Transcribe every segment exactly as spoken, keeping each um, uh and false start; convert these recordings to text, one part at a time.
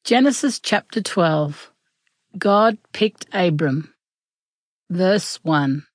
Genesis chapter twelve. God picked Abram. Verse one.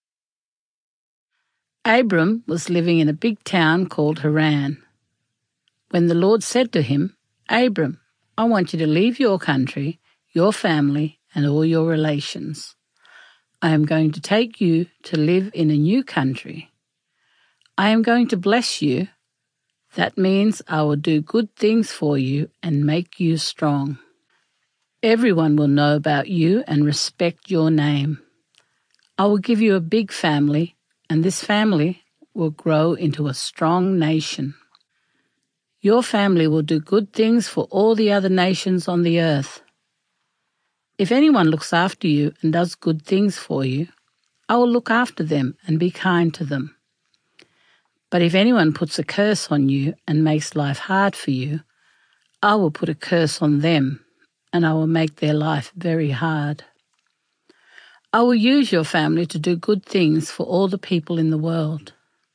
Abram was living in a big town called Haran. When the Lord said to him, Abram, I want you to leave your country, your family, and all your relations. I am going to take you to live in a new country. I am going to bless you. That means I will do good things for you and make you strong. Everyone will know about you and respect your name. I will give you a big family, and this family will grow into a strong nation. Your family will do good things for all the other nations on the earth. If anyone looks after you and does good things for you, I will look after them and be kind to them. But if anyone puts a curse on you and makes life hard for you, I will put a curse on them, and I will make their life very hard. I will use your family to do good things for all the people in the world.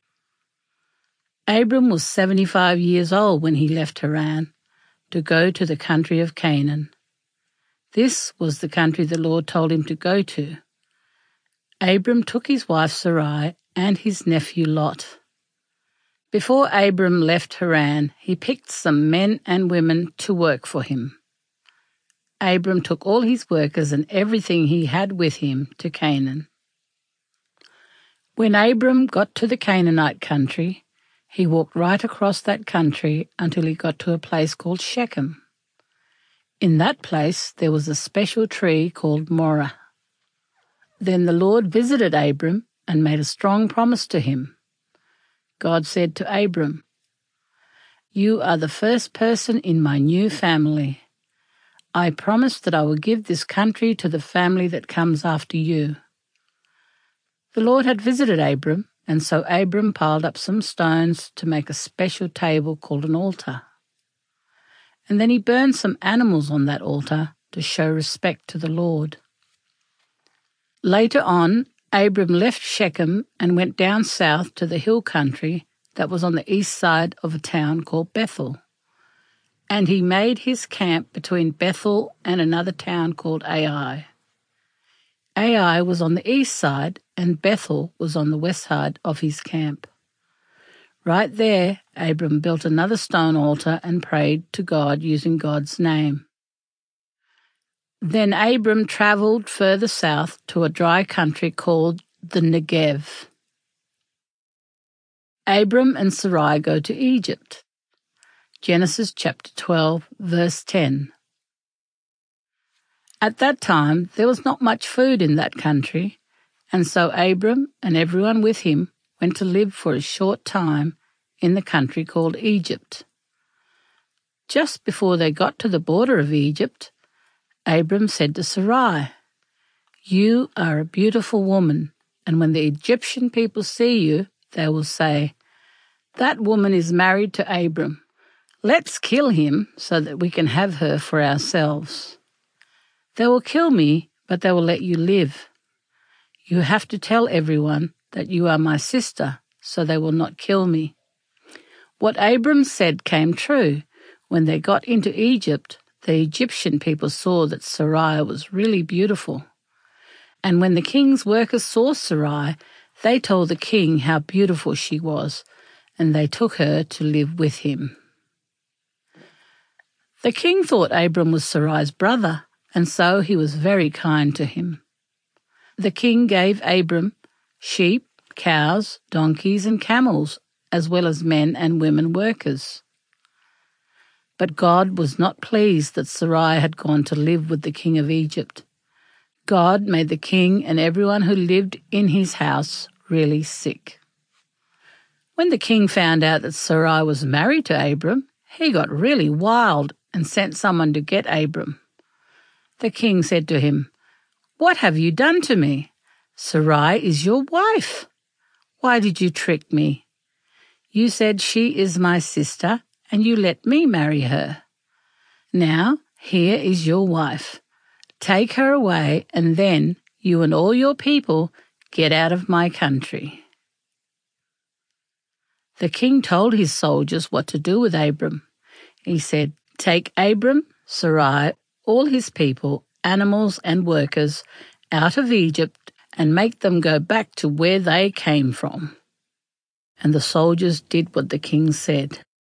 Abram was seventy-five years old when he left Haran to go to the country of Canaan. This was the country the Lord told him to go to. Abram took his wife Sarai and his nephew Lot. Before Abram left Haran, he picked some men and women to work for him. Abram took all his workers and everything he had with him to Canaan. When Abram got to the Canaanite country, he walked right across that country until he got to a place called Shechem. In that place there was a special tree called Moreh. Then the Lord visited Abram and made a strong promise to him. God said to Abram, "You are the first person in my new family. I promise that I will give this country to the family that comes after you." The Lord had visited Abram, and so Abram piled up some stones to make a special table called an altar. And then he burned some animals on that altar to show respect to the Lord. Later on, Abram left Shechem and went down south to the hill country that was on the east side of a town called Bethel. And he made his camp between Bethel and another town called Ai. Ai was on the east side and Bethel was on the west side of his camp. Right there, Abram built another stone altar and prayed to God using God's name. Then Abram travelled further south to a dry country called the Negev. Abram and Sarai go to Egypt. Genesis chapter twelve, verse ten. At that time there was not much food in that country, and so Abram and everyone with him went to live for a short time in the country called Egypt. Just before they got to the border of Egypt, Abram said to Sarai, "You are a beautiful woman, and when the Egyptian people see you, they will say, 'That woman is married to Abram. Let's kill him so that we can have her for ourselves.' They will kill me, but they will let you live. You have to tell everyone that you are my sister, so they will not kill me." What Abram said came true. When they got into Egypt, the Egyptian people saw that Sarai was really beautiful. And when the king's workers saw Sarai, they told the king how beautiful she was, and they took her to live with him. The king thought Abram was Sarai's brother, and so he was very kind to him. The king gave Abram sheep, cows, donkeys, and camels, as well as men and women workers. But God was not pleased that Sarai had gone to live with the king of Egypt. God made the king and everyone who lived in his house really sick. When the king found out that Sarai was married to Abram, he got really wild and sent someone to get Abram. The king said to him, "What have you done to me? Sarai is your wife. Why did you trick me? You said she is my sister, and you let me marry her. Now, here is your wife. Take her away, and then you and all your people get out of my country." The king told his soldiers what to do with Abram. He said, "Take Abram, Sarai, all his people, animals and workers out of Egypt and make them go back to where they came from." And the soldiers did what the king said.